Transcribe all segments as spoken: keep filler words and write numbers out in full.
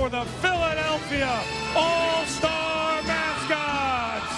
for the Philadelphia All-Star Mascots.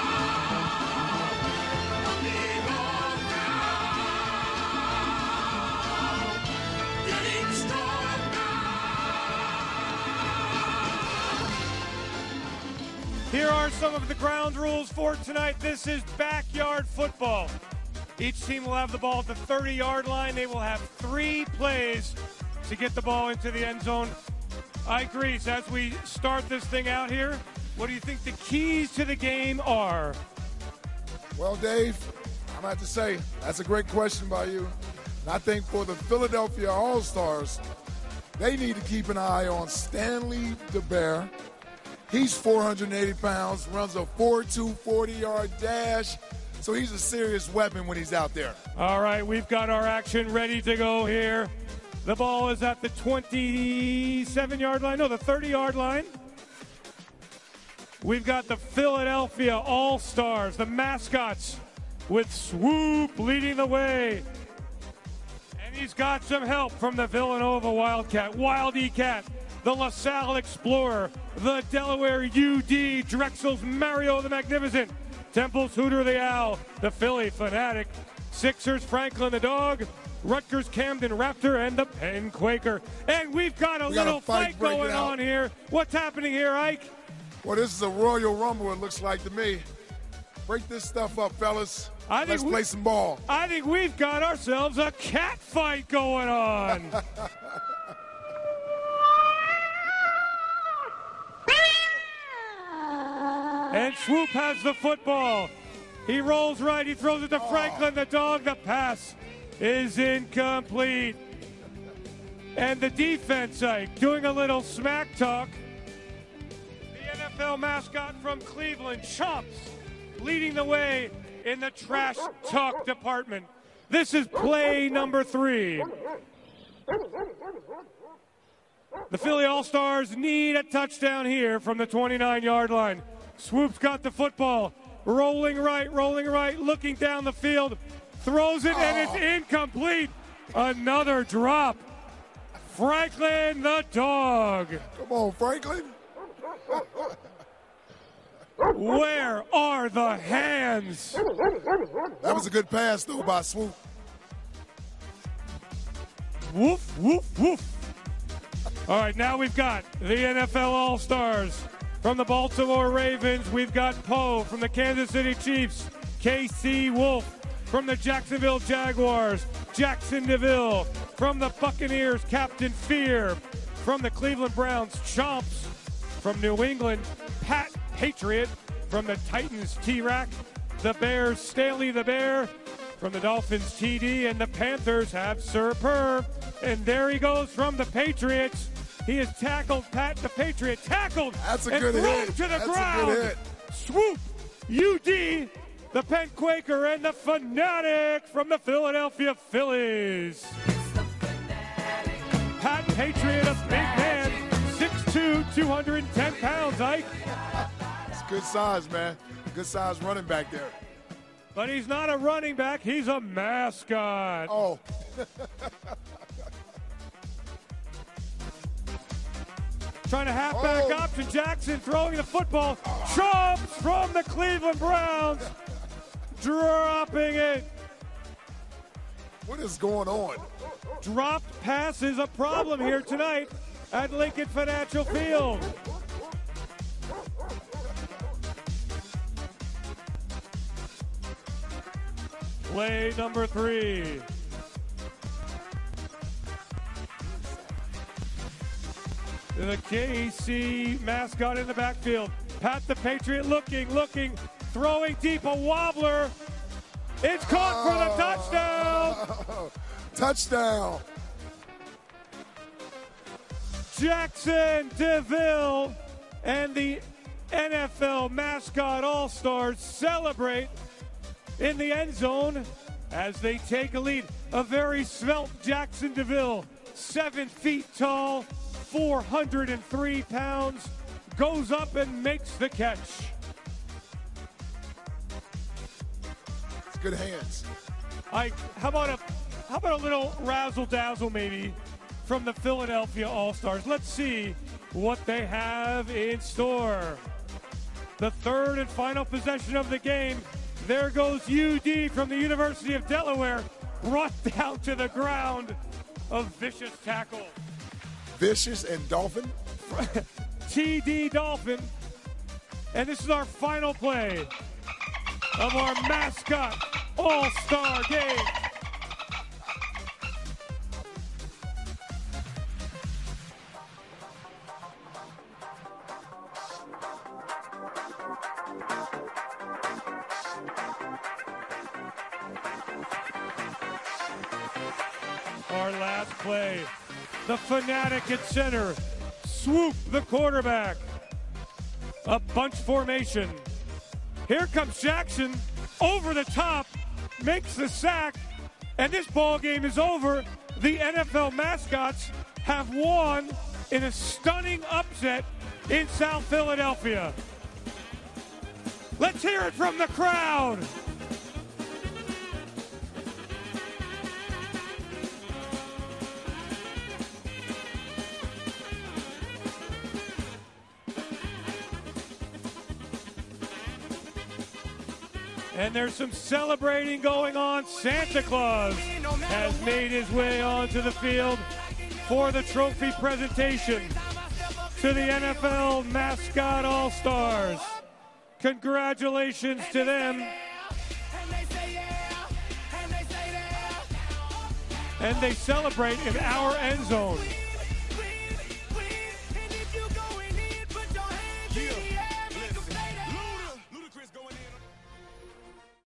Here are some of the ground rules for tonight. This is backyard football. Each team will have the ball at the thirty-yard line. They will have three plays to get the ball into the end zone. Ike Reese, as we start this thing out here, what do you think the keys to the game are? Well, Dave, I'm going to have to say, that's a great question by you. And I think for the Philadelphia All-Stars, they need to keep an eye on Stanley DeBear. He's four hundred eighty pounds, runs a four two forty-yard dash, so he's a serious weapon when he's out there. All right, we've got our action ready to go here. The ball is at the twenty-seven-yard line, no, the thirty-yard line. We've got the Philadelphia All-Stars, the mascots, with Swoop leading the way. And he's got some help from the Villanova Wildcat, Wildy Cat, the LaSalle Explorer, the Delaware U D, Drexel's Mario the Magnificent, Temple's Hooter the Owl, the Philly Fanatic, Sixers Franklin the Dog, Rutgers Camden Raptor, and the Penn Quaker. And we've got a we little got a fight, fight going on here. What's happening here, Ike? Well, this is a Royal Rumble, it looks like to me. Break this stuff up, fellas. I think Let's we, play some ball. I think we've got ourselves a cat fight going on. And Swoop has the football. He rolls right. He throws it to Franklin, the dog. The pass is incomplete. And the defense, Ike, doing a little smack talk. The N F L mascot from Cleveland, Chomps, leading the way in the trash talk department. This is play number three. The Philly All-Stars need a touchdown here from the twenty-nine-yard line. Swoop's got the football, rolling right, rolling right, looking down the field, throws it, and it's incomplete. Another drop. Franklin the dog. Come on, Franklin. Where are the hands? That was a good pass, though, by Swoop. Woof, woof, woof. All right, now we've got the N F L All-Stars. From the Baltimore Ravens, we've got Poe. From the Kansas City Chiefs, K C Wolf. From the Jacksonville Jaguars, Jackson DeVille. From the Buccaneers, Captain Fear. From the Cleveland Browns, Chomps. From New England, Pat Patriot. From the Titans, T-Rack. The Bears, Stanley the Bear. From the Dolphins, T D. And the Panthers have Sir Purr. And there he goes from the Patriots. He has tackled Pat the Patriot. Tackled That's a and good thrown hit. to the That's ground. a good hit. Swoop, U D, the Penn Quaker, and the Fanatic from the Philadelphia Phillies. Pat Patriot, a big man, six two, two hundred ten pounds, Ike. It's good size, man. Good size running back there. But he's not a running back. He's a mascot. Oh. Trying to halfback Oh. option. Jackson throwing the football. Chomps from the Cleveland Browns. Dropping it. What is going on? Dropped pass is a problem here tonight at Lincoln Financial Field. Play number three. The K C mascot in the backfield. Pat the Patriot looking, looking, throwing deep, a wobbler. It's caught for the touchdown. Touchdown. Jackson DeVille and the N F L mascot All-Stars celebrate in the end zone as they take a lead. A very svelte Jackson DeVille, seven feet tall, four hundred three pounds, goes up and makes the catch. It's good hands. I, how about a how about a little razzle dazzle maybe from the Philadelphia All-Stars? Let's see what they have in store. The third and final possession of the game. There goes U D from the University of Delaware, brought down to the ground. A vicious tackle. Vicious and Dolphin. T D Dolphin. And this is our final play of our mascot all-star game. Our last play, the Fanatic at center, swoop the quarterback. A bunch formation. Here comes Jackson, over the top, makes the sack, and this ball game is over. The N F L mascots have won in a stunning upset in South Philadelphia. Let's hear it from the crowd. And there's some celebrating going on. Santa Claus has made his way onto the field for the trophy presentation to the N F L Mascot All-Stars. Congratulations to them. And they celebrate in our end zone.